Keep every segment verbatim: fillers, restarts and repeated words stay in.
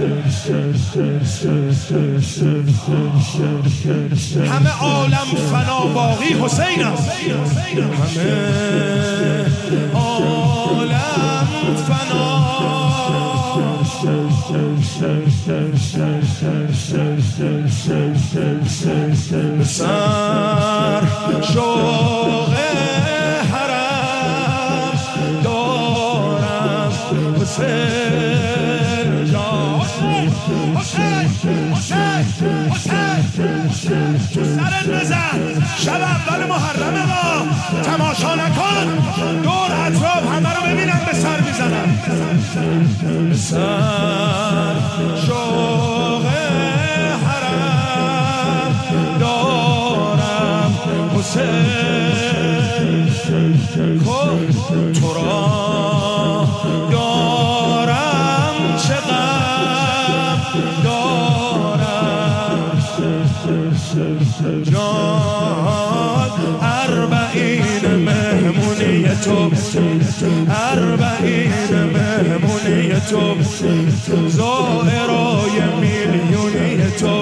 همه عالم فنا باقی حسین است. همه عالم فنا سر شوق حرم دارم حسین جان. حسین حسین حسین سرت بزن شب اول محرمه ما تماشا نکن دور اطراف همه رو ببینم به سر میزنم. سر شوق حرم دارم حسین تو را دارم چه غم دارم جان. اربعین مهمونی تو اربعین مهمونی تو زائرای میلیونی تو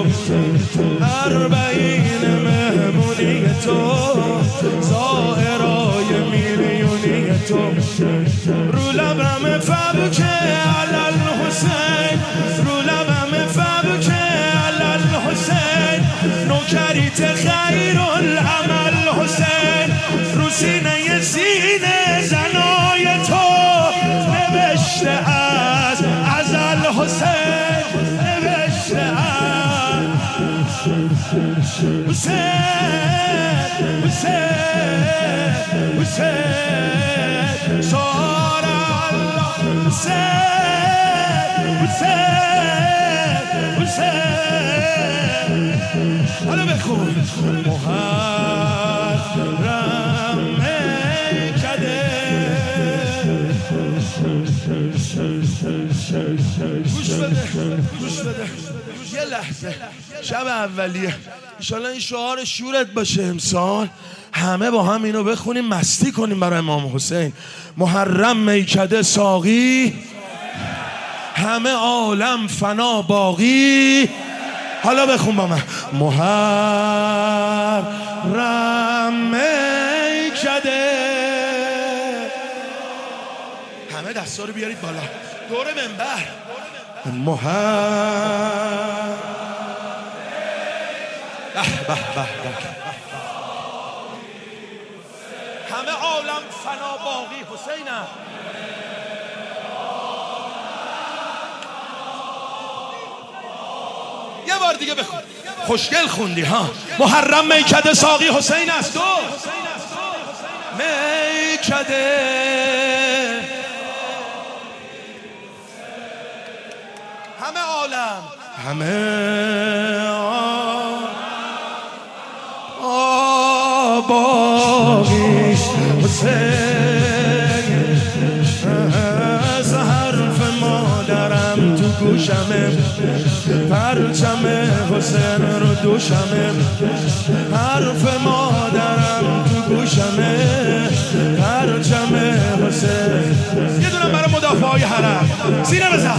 اربعین مهمونی تو زائرای میلیونی تو رو لبم فبکه علل حسین رو لبم فبکه علل حسین نوکریت خیر العمل حسین رو سینه سینه زنای تو نوشته از ازل حسین نوشته از حسین حسین حسین سار الله حسین حسین حسین. حالا بخون محرم کده گوش بده گوش بده یه لحظه شب اولیه انشالله این شعار شورت باشه امسال همه با هم اینو بخونیم مستی کنیم برای امام حسین. محرم میکده ساقی همه عالم فنا باقی. حالا بخون با من محرم میکده همه دستا رو بیارید بالا دور منبر. محرم به به به همه عالم فنا باقی حسینم. یه بار دیگه بخون خوشگل خوندی ها. محرم میکده ساقی حسین است. دو میکده همه عالم همه باقی حسین از حرف مادرم تو گوشمه پرچم حسین رو دوشمه حرف مادرم تو گوشمه پرچم حسین. یه دونم برای مدافعای حرم سینه بزن.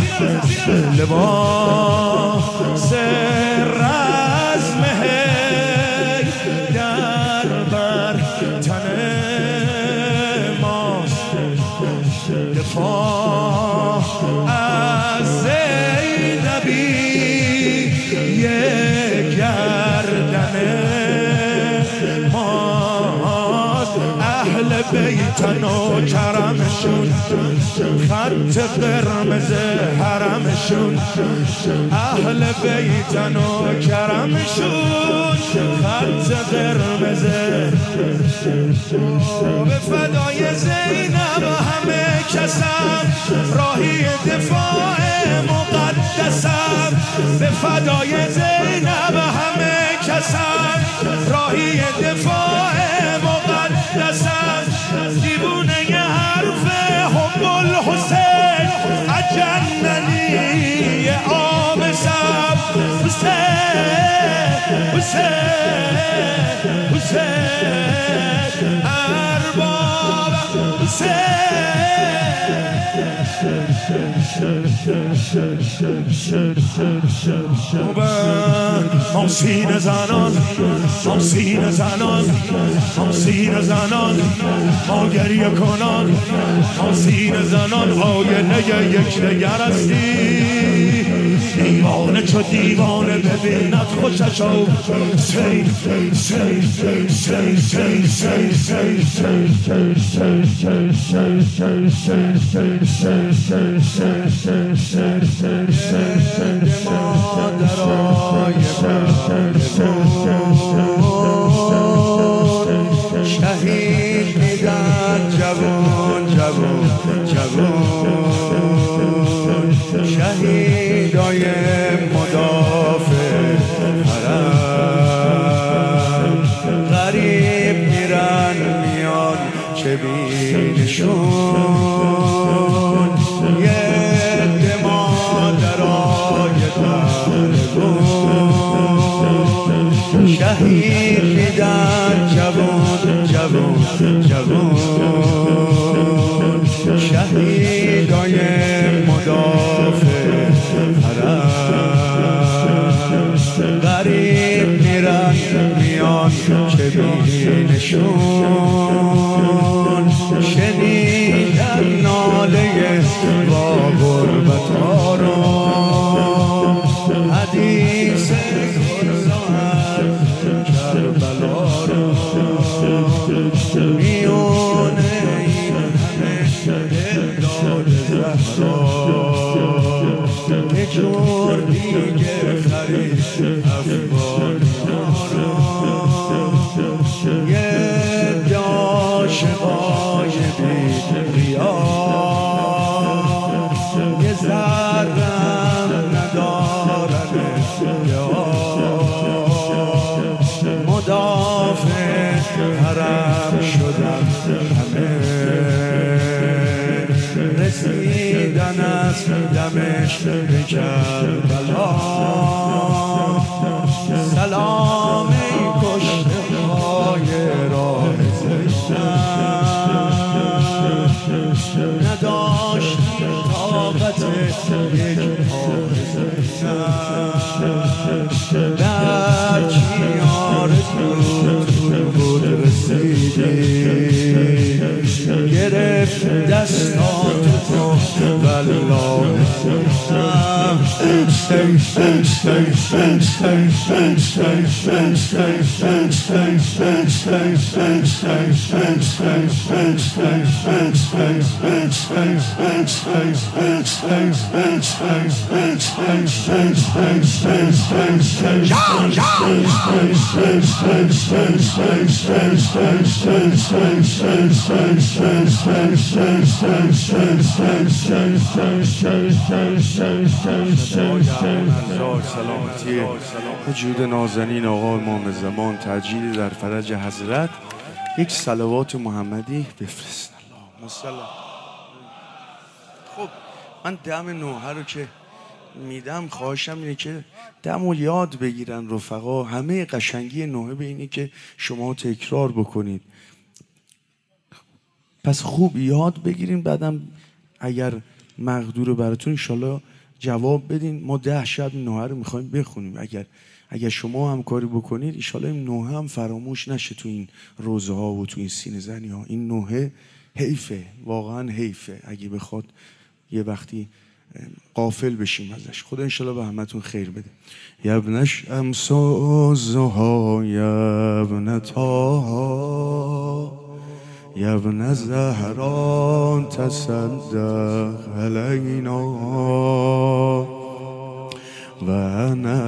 لباس رزمه در بر تن ماست دفاع از زینبی یک گردن ماست. اهل بیتن و کرمشون خط قرمز حرمشون اهل بیتن و کرمشون خط قرمز به فدای زینب همه کسم راهی دفاع مقدسم به فدای زینب همه کسم راهی دفاع مقدسم دیوونه ی حرف حب الحسین اجننی آبسم حسین حسین حسین ارباب حسین ما سینه زنان ما سینه زنان ما سینه زنان ما گریه کنان ما سینه زنان آینه یک دگر هستی دیوانه چو دیوانه ببیند خوشش و سی سی سی سی سی شهید میدن جوان جوان جوان شهیدای مدافع حرم غریب میرن میان چه بینشون یه دما درای درگون شهید میدن جوان جوان جوان شهیدای مدافع حرم غریب میرن میان چه بینشون شنیدن ناله با غربت ها رو حدیث گلزار کربلا رو میونه این همه دلداد زهرا که جور دیگه خرید افغان رو یه عاشقای بی ریا یه ذرم ندارن مدافع حرم شدن همه رسیدن از دمشق به کربلا سلام ای کشته های راه نداشتی طاقت یک پای در چیار تو بود رسیدی گرفت دستات تو والله سلامتی وجود نازنین آقا امام زمان تجلیل در فرج حضرت یک صلوات محمدی بفرست. اللهم صل. خب من دم نوحه رو که میدم خواهشم اینه که دم و یاد بگیرن رفقا. همه قشنگی نوحه به اینه که شما تکرار بکنید، پس خوب یاد بگیرین، بعدم اگر مقدور براتون انشالله جواب بدین. ما ده شب نوحه رو میخوایم بخونیم. اگر اگر شما هم کاری بکنید انشالله این نوحه هم فراموش نشه تو این روزه ها و تو این سینه زنی ها. این نوحه حیفه، واقعا حیفه اگه بخواد یه وقتی غافل بشیم ازش. خدا انشالله به همتون خیر بده. یبن شمس و ضحی یبن طه یبن زهرا تصدق علینا و انا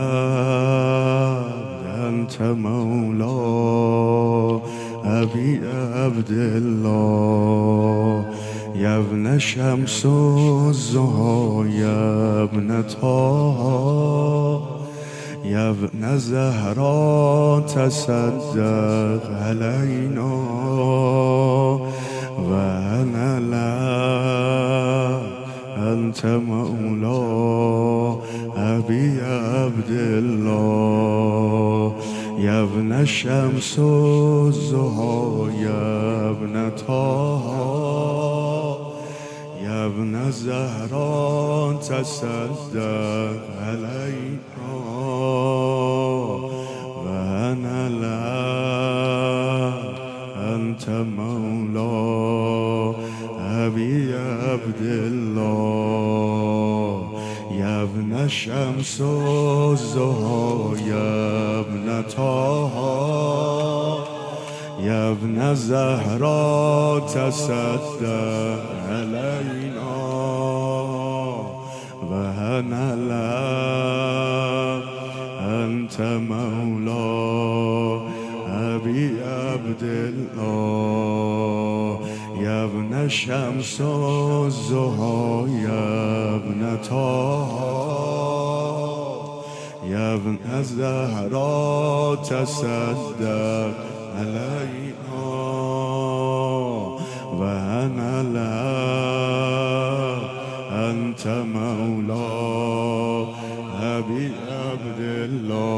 العبد انت مولا ابی عبدالله یبن شمس و ضحی یبن طه یبن زهرا تصدق علینا و انا العبد انت مولا ابی عبدالله یبن شمس و ضحی یبن طه زهرا تصدق علینا و انا لك انت مولا ابی عبدالله یا ابن شمس الضحی یا ابن طه یا ابن زهرا تصدق علینا و انا لك انت مولا ابی عبدالله یا ابن شمس الضحی یا ابن طه یا ابن زهرا تصدق علینا و انا لك انت مولا ابی عبدالله